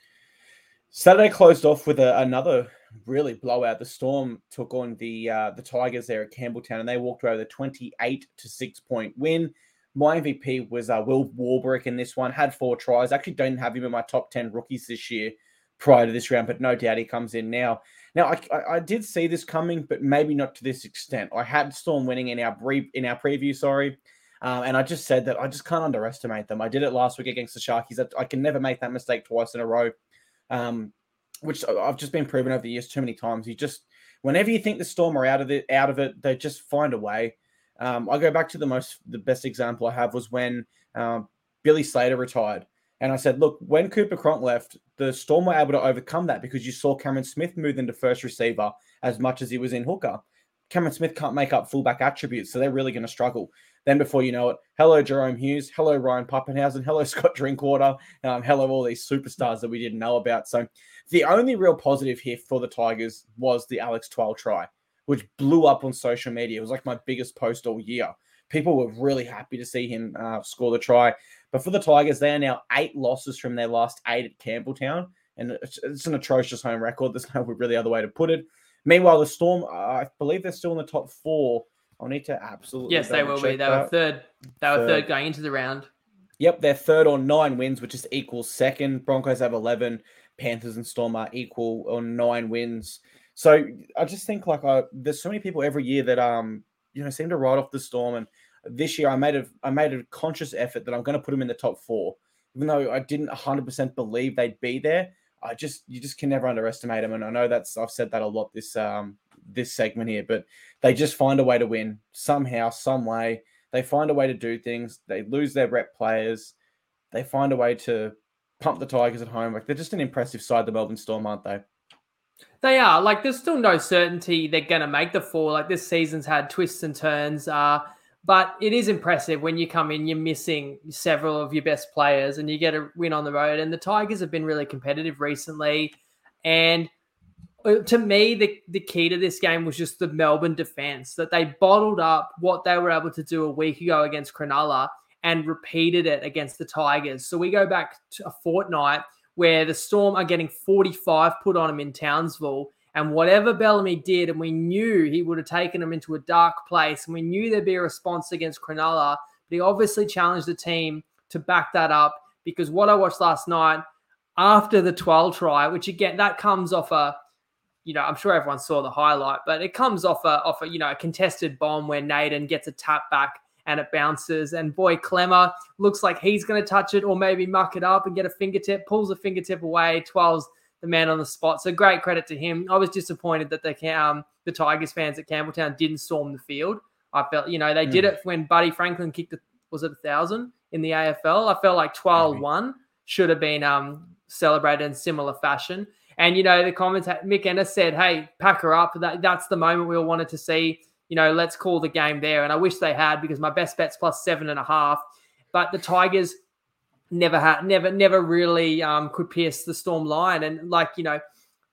Saturday closed off with a, another really blowout. The Storm took on the uh, the Tigers there at Campbelltown, and they walked away with a twenty-eight to six point win. My M V P was uh, Will Warbrick in this one, had four tries. I actually don't have him in my top ten rookies this year prior to this round, but no doubt he comes in now. Now, I, I, I did see this coming, but maybe not to this extent. I had Storm winning in our brief, in our preview, sorry, um, and I just said that I just can't underestimate them. I did it last week against the Sharkies. I, I can never make that mistake twice in a row, um, which I've just been proven over the years too many times. You just, whenever you think the Storm are out of it, out of it, they just find a way. Um, I go back to the most, the best example I have was when um, Billy Slater retired. And I said, look, when Cooper Cronk left, the Storm were able to overcome that because you saw Cameron Smith move into first receiver as much as he was in hooker. Cameron Smith can't make up fullback attributes, so they're really going to struggle. Then before you know it, hello Jerome Hughes, hello Ryan Pappenhausen, hello Scott Drinkwater, um, hello all these superstars that we didn't know about. So the only real positive here for the Tigers was the Alex Twal try, which blew up on social media. It was like my biggest post all year. People were really happy to see him uh, score the try. But for the Tigers, they are now eight losses from their last eight at Campbelltown. And it's, it's an atrocious home record. There's no really other way to put it. Meanwhile, the Storm, uh, I believe they're still in the top four. I'll need to absolutely Yes, they will be. They that. were third. They were third. third going into the round. Yep, they're third on nine wins, which is equals second. Broncos have eleven. Panthers and Storm are equal on nine wins. So I just think like uh, there's so many people every year that um you know seem to write off the Storm, and this year I made a I made a conscious effort that I'm going to put them in the top four, even though I didn't one hundred percent believe they'd be there. I just you just can never underestimate them, and I know that's I've said that a lot this um this segment here, but they just find a way to win somehow, some way. They find a way to do things. They lose their rep players. They find a way to pump the Tigers at home. Like they're just an impressive side, the Melbourne Storm, aren't they? They are. Like, there's still no certainty they're going to make the four. Like, this season's had twists and turns. Uh, but it is impressive when you come in, you're missing several of your best players and you get a win on the road. And the Tigers have been really competitive recently. And to me, the, the key to this game was just the Melbourne defense, that they bottled up what they were able to do a week ago against Cronulla and repeated it against the Tigers. So we go back to a fortnight where the Storm are getting forty-five put on them in Townsville, And whatever Bellamy did, and we knew he would have taken them into a dark place, and we knew there'd be a response against Cronulla, but he obviously challenged the team to back that up, because what I watched last night after the twelve try, which again, that comes off a, you know, I'm sure everyone saw the highlight, but it comes off a, off a, you know, a contested bomb where Naden gets a tap back and it bounces, and boy, Clemmer looks like he's going to touch it or maybe muck it up and get a fingertip, pulls a fingertip away, twelve's the man on the spot. So great credit to him. I was disappointed that the um, the Tigers fans at Campbelltown didn't storm the field. I felt, you know, they mm. did it when Buddy Franklin kicked, the, was it a thousand in the A F L? I felt like twelve one should have been um, celebrated in similar fashion. And, you know, the commentator, Mick Ennis said, hey, pack her up. That, that's the moment we all wanted to see. You know, let's call the game there. And I wish they had, because my best bet's plus seven and a half. But the Tigers never had, never, never really um, could pierce the Storm line. And like, you know,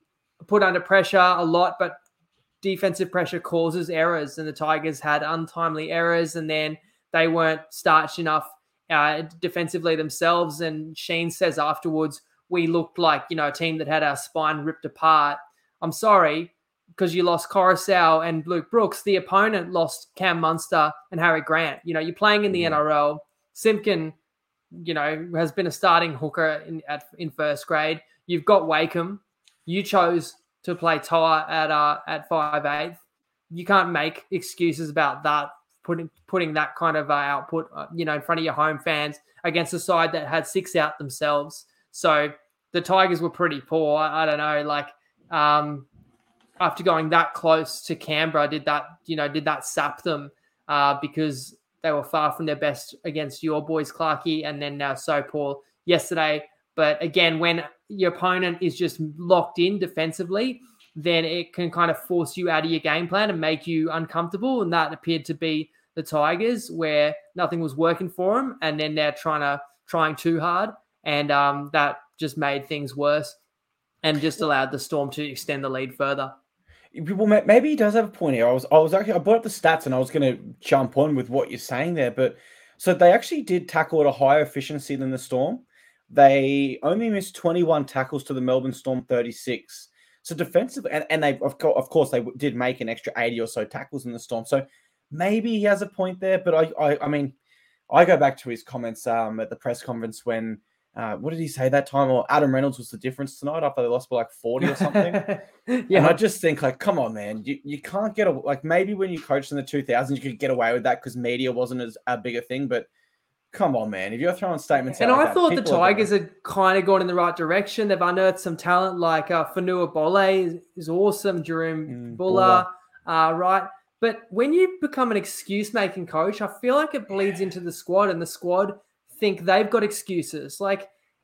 put under pressure a lot, but defensive pressure causes errors. And the Tigers had untimely errors, and then they weren't starched enough uh, defensively themselves. And Sheen says afterwards, we looked like, you know, a team that had our spine ripped apart. I'm sorry, because you lost Coruscant and Luke Brooks. The opponent lost Cam Munster and Harry Grant. You know, you're playing in the yeah. N R L. Simpkin, you know, has been a starting hooker in at, in first grade. You've got Wakeham. You chose to play Tyre at uh, at five eighth. You can't make excuses about that, putting putting that kind of uh, output, uh, you know, in front of your home fans against a side that had six out themselves. So the Tigers were pretty poor. I, I don't know, like um, after going that close to Canberra, did that, you know, did that sap them uh, because they were far from their best against your boys, Clarkey, and then now so poor yesterday. But again, when your opponent is just locked in defensively, then it can kind of force you out of your game plan and make you uncomfortable. And that appeared to be the Tigers, where nothing was working for them, and then they're trying to trying too hard, and um, that just made things worse and just allowed the Storm to extend the lead further. Well, maybe he does have a point here. I was, I was actually, I brought up the stats and I was going to jump on with what you're saying there. But so they actually did tackle at a higher efficiency than the Storm. They only missed twenty-one tackles to the Melbourne Storm thirty-six. So defensively, and, and they, of course, of course, they did make an extra eighty or so tackles in the Storm. So maybe he has a point there. But I, I, I mean, I go back to his comments um, at the press conference when, Uh, what did he say that time? Or Adam Reynolds was the difference tonight after they lost by like forty or something. yeah. And I just think, like, come on, man. You you can't get a, like, maybe when you coached in the two thousands, you could get away with that because media wasn't as a big a thing. But come on, man. If you're throwing statements and out I like thought that, the Tigers had kind of gone in the right direction. They've unearthed some talent like uh, Fanua Bole is, is awesome. Jerome mm, Buller, uh, right? But when you become an excuse-making coach, I feel like it bleeds into the squad, and the squad think they've got excuses. Like,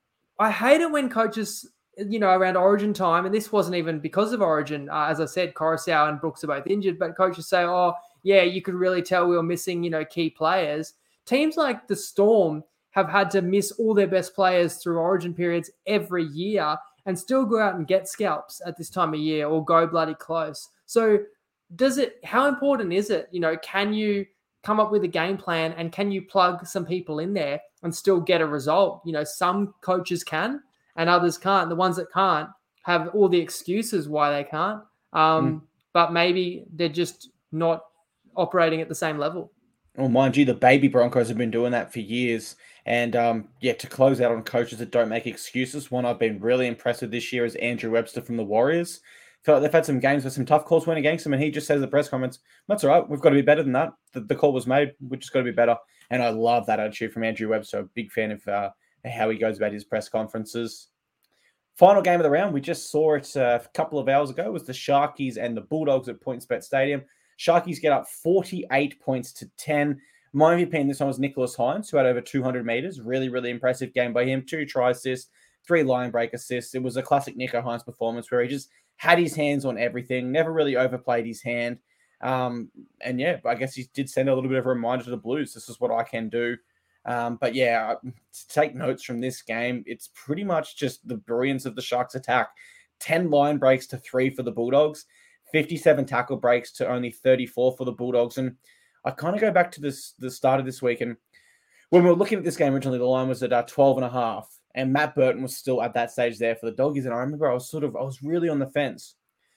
I hate it when coaches, you know, around Origin time, and this wasn't even because of Origin. Uh, as I said, Coruscant and Brooks are both injured, but coaches say, oh, yeah, you could really tell we were missing, you know, key players. Teams like the Storm have had to miss all their best players through Origin periods every year and still go out and get scalps at this time of year or go bloody close. So does it, how important is it? You know, can you come up with a game plan and can you plug some people in there and still get a result? You know, some coaches can and others can't. The ones that can't have all the excuses why they can't. Um, mm. But maybe they're just not operating at the same level. Well, mind you, the baby Broncos have been doing that for years. And um, yeah, to close out on coaches that don't make excuses, one I've been really impressed with this year is Andrew Webster from the Warriors. Felt like they've had some games with some tough calls went against them, and he just says in the press comments, that's all right, we've got to be better than that. The, the call was made, we've just got to be better. And I love that attitude from Andrew Webster. A big fan of uh, how he goes about his press conferences. Final game of the round, we just saw it uh, a couple of hours ago, was the Sharkies and the Bulldogs at PointsBet Stadium. Sharkies get up forty-eight points to ten. My M V P in this one was Nicholas Hines, who had over two hundred meters. Really, really impressive game by him. Two try assists, three line break assists. It was a classic Nicho Hines performance where he just had his hands on everything, never really overplayed his hand. Um, and yeah, I guess he did send a little bit of a reminder to the Blues. This is what I can do. Um, but yeah, to take notes from this game, it's pretty much just the brilliance of the Sharks attack. ten line breaks to three for the Bulldogs, fifty-seven tackle breaks to only thirty-four for the Bulldogs. And I kind of go back to this the start of this week. And when we were looking at this game originally, the line was at uh, twelve and a half. And Matt Burton was still at that stage there for the Doggies. And I remember I was sort of, I was really on the fence.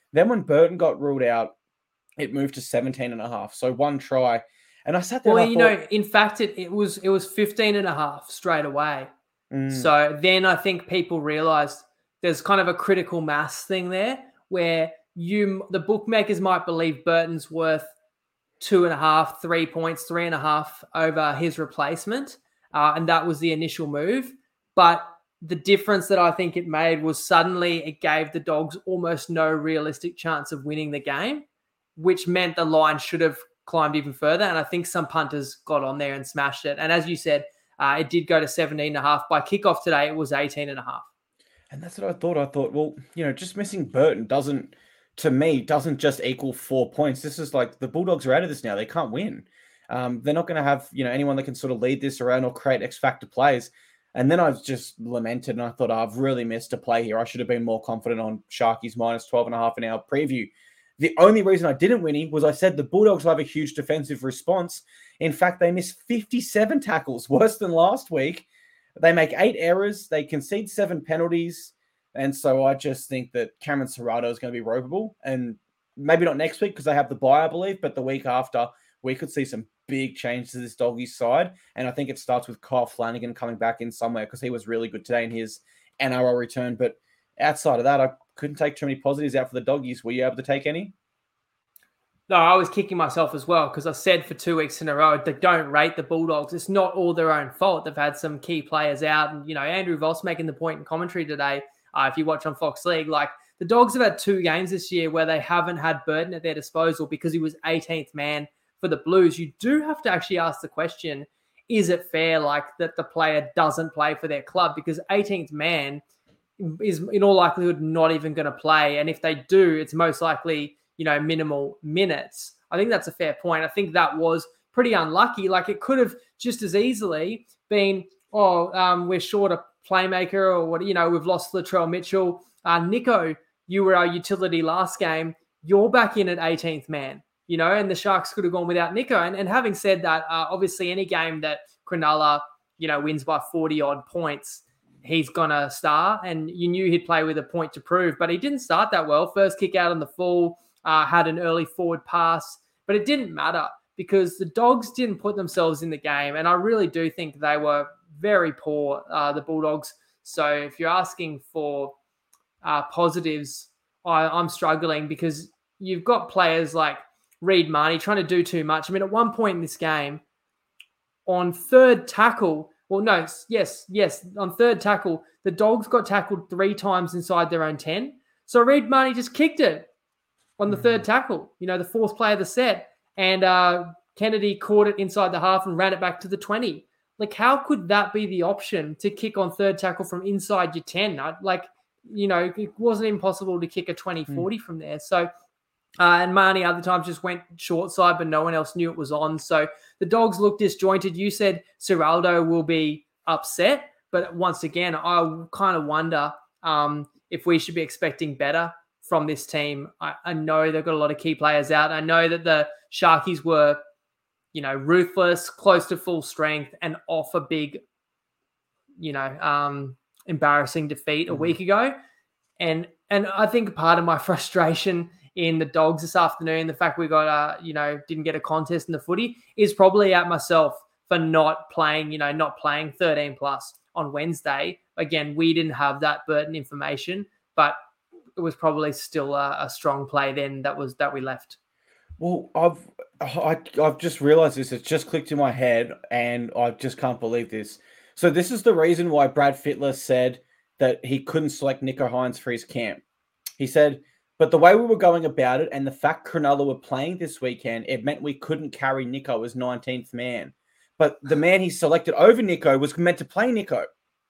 Then when Burton got ruled out, it moved to seventeen and a half. So one try. And I sat there. Well, and I you thought, know, in fact, it, it was it was fifteen and a half straight away. Mm. So then I think people realized there's kind of a critical mass thing there where you the bookmakers might believe Burton's worth two and a half, three points, three and a half over his replacement. Uh, and that was the initial move. But the difference that I think it made was suddenly it gave the Dogs almost no realistic chance of winning the game, which meant the line should have climbed even further. And I think some punters got on there and smashed it. And as you said, uh, it did go to seventeen and a half. By kickoff today, it was eighteen and a half. And that's what I thought. I thought, well, you know, just missing Burton doesn't, to me, doesn't just equal four points. This is like the Bulldogs are out of this now. They can't win. Um, they're not going to have, you know, anyone that can sort of lead this around or create X factor plays. And then I just lamented and I thought, oh, I've really missed a play here. I should have been more confident on Sharkies minus twelve and a half in our preview. The only reason I didn't win it was I said the Bulldogs will have a huge defensive response. In fact, they missed fifty-seven tackles, worse than last week. They make eight errors. They concede seven penalties. And so I just think that Cameron Ciraldo is going to be ropeable. And maybe not next week because they have the bye, I believe, but the week after, we could see some big change to this Doggies side. And I think it starts with Kyle Flanagan coming back in somewhere because he was really good today in his N R L return. But outside of that, I couldn't take too many positives out for the Doggies. Were you able to take any? No, I was kicking myself as well because I said for two weeks in a row they don't rate the Bulldogs. It's not all their own fault. They've had some key players out. And, you know, Andrew Voss making the point in commentary today, uh, if you watch on Fox League, like the Dogs have had two games this year where they haven't had Burton at their disposal because he was eighteenth man for the Blues. You do have to actually ask the question, is it fair like that the player doesn't play for their club? Because eighteenth man is in all likelihood not even going to play. And if they do, it's most likely, you know, minimal minutes. I think that's a fair point. I think that was pretty unlucky. Like it could have just as easily been, oh, um, we're short a playmaker or what, you know, we've lost Latrell Mitchell. Uh, Nico, you were our utility last game. You're back in at eighteenth man, you know, and the Sharks could have gone without Nico. And, and having said that, uh, obviously any game that Cronulla, you know, wins by forty odd points, he's going to start. And you knew he'd play with a point to prove, but he didn't start that well. First kick out on the full, uh, had an early forward pass, but it didn't matter because the Dogs didn't put themselves in the game. And I really do think they were very poor, uh, the Bulldogs. So if you're asking for uh, positives, I, I'm struggling because you've got players like Reed Marnie trying to do too much. I mean, at one point in this game, on third tackle, well, no, yes, yes, on third tackle, the Dogs got tackled three times inside their own ten. So Reed Marnie just kicked it on the mm-hmm. third tackle, you know, the fourth play of the set. And uh, Kennedy caught it inside the half and ran it back to the twenty. Like, how could that be the option to kick on third tackle from inside your ten? I, like, you know, it wasn't impossible to kick a twenty forty mm. from there. So, uh, and Marnie other times just went short side, but no one else knew it was on. So the Dogs looked disjointed. You said Ciraldo will be upset, but once again, I kind of wonder um, if we should be expecting better from this team. I, I know they've got a lot of key players out. I know that the Sharkies were, you know, ruthless, close to full strength, and off a big, you know, um, embarrassing defeat mm-hmm. a week ago. And and I think part of my frustration in the Dogs this afternoon, the fact we got, uh, you know, didn't get a contest in the footy, is probably at myself for not playing, you know, not playing thirteen plus on Wednesday. Again, we didn't have that Burton information, but it was probably still a, a strong play then that was that we left. Well, I've I, I've just realized this. It's just clicked in my head, and I just can't believe this. So this is the reason why Brad Fittler said that he couldn't select Nicho Hynes for his camp. He said, but the way we were going about it and the fact Cronulla were playing this weekend, it meant we couldn't carry Nicho as nineteenth man. But the man he selected over Nicho was meant to play Nicho.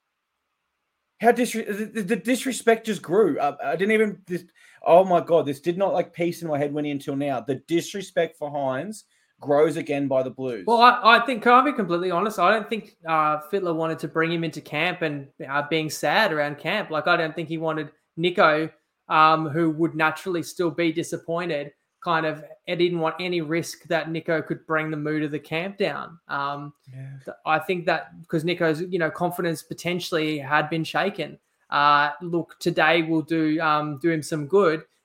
How disre- the, the disrespect just grew. I, I didn't even... This, oh, my God. This did not like peace in my head winning until now. The disrespect for Hynes grows again by the Blues. Well, I, I think, can I be completely honest? I don't think uh, Fittler wanted to bring him into camp and uh, being sad around camp. Like, I don't think he wanted Nicho, um, who would naturally still be disappointed, kind of, I didn't want any risk that Nicho could bring the mood of the camp down. Um, yeah. I think that because Nicho's, you know, confidence potentially had been shaken. Uh, look, today will do um, do him some good.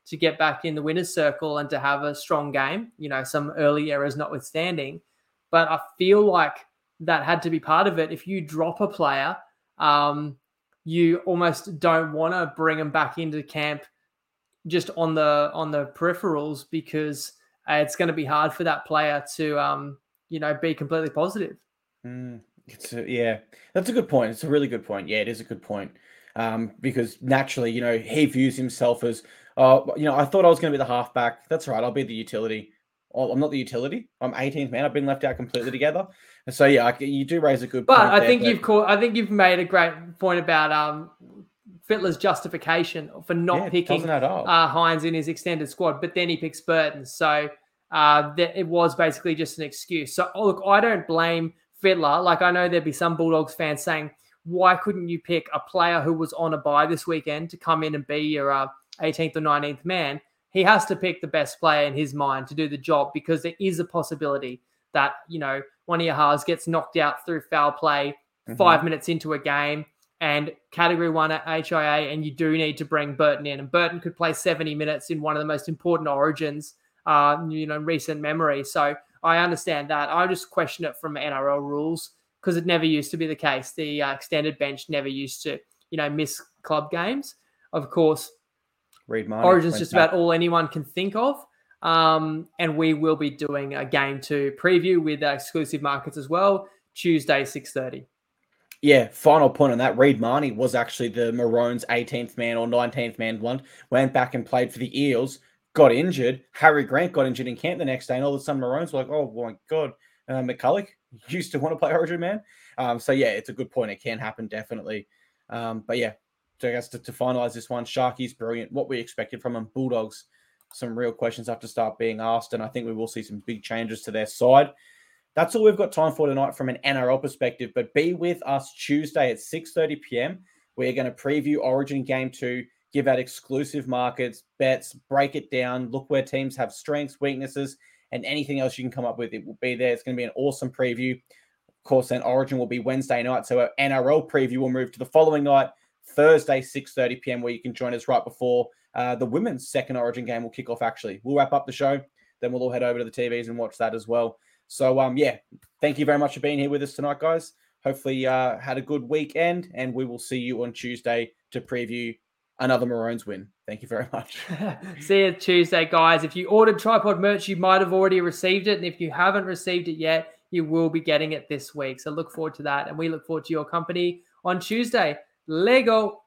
to get back in the winner's circle and to have a strong game, you know, some early errors notwithstanding. But I feel like that had to be part of it. If you drop a player, um, you almost don't want to bring them back into camp just on the on the peripherals, because uh, it's going to be hard for that player to, um, you know, be completely positive. Mm, it's a, yeah, that's a good point. It's a really good point. Yeah, it is a good point. Um, because naturally, you know, he views himself as, uh, you know, I thought I was going to be the halfback. That's right. I'll be the utility. Oh, I'm not the utility. I'm eighteenth man. I've been left out completely together. And so yeah, I, you do raise a good but point. I there, think but... you've called, I think you've made a great point about um, Fittler's justification for not yeah, picking uh, Hines in his extended squad, but then he picks Burton. So uh, that it was basically just an excuse. So oh, look, I don't blame Fittler. Like, I know there'd be some Bulldogs fans saying, why couldn't you pick a player who was on a bye this weekend to come in and be your uh, eighteenth or nineteenth man? He has to pick the best player in his mind to do the job, because there is a possibility that, you know, one of your halves gets knocked out through foul play mm-hmm. five minutes into a game and category one at H I A, and you do need to bring Burton in. And Burton could play seventy minutes in one of the most important origins, uh, you know, in recent memory. So I understand that. I just question it from N R L rules, because it never used to be the case. The uh, extended bench never used to, you know, miss club games. Of course, Reed Marnie, Origin's just about all anyone can think of. Um, and we will be doing a game two preview with uh, exclusive markets as well, Tuesday, six thirty. Yeah, final point on that. Reed Marnie was actually the Maroons' eighteenth man or nineteenth man one. Went back and played for the Eels, got injured. Harry Grant got injured in camp the next day, and all of a sudden Maroons were like, oh my God, uh, McCulloch used to want to play Origin, man. Um, so yeah, it's a good point. It can happen, definitely. Um, but yeah, so I guess to, to finalize this one, Sharky's brilliant. What we expected from them, Bulldogs, some real questions have to start being asked, and I think we will see some big changes to their side. That's all we've got time for tonight from an N R L perspective, but be with us Tuesday at six thirty p.m. We're going to preview Origin Game two, give out exclusive markets, bets, break it down, look where teams have strengths, weaknesses, and anything else you can come up with. It will be there. It's going to be an awesome preview. Of course, then Origin will be Wednesday night, so our N R L preview will move to the following night, Thursday, six thirty p.m., where you can join us right before uh, the women's second Origin game will kick off, actually. We'll wrap up the show, then we'll all head over to the T Vs and watch that as well. So, um, yeah, thank you very much for being here with us tonight, guys. Hopefully uh, had a good weekend, and we will see you on Tuesday to preview another Maroons win. Thank you very much. See you Tuesday, guys. If you ordered Tripod merch, you might have already received it, and if you haven't received it yet, you will be getting it this week. So look forward to that, and we look forward to your company on Tuesday. Lego.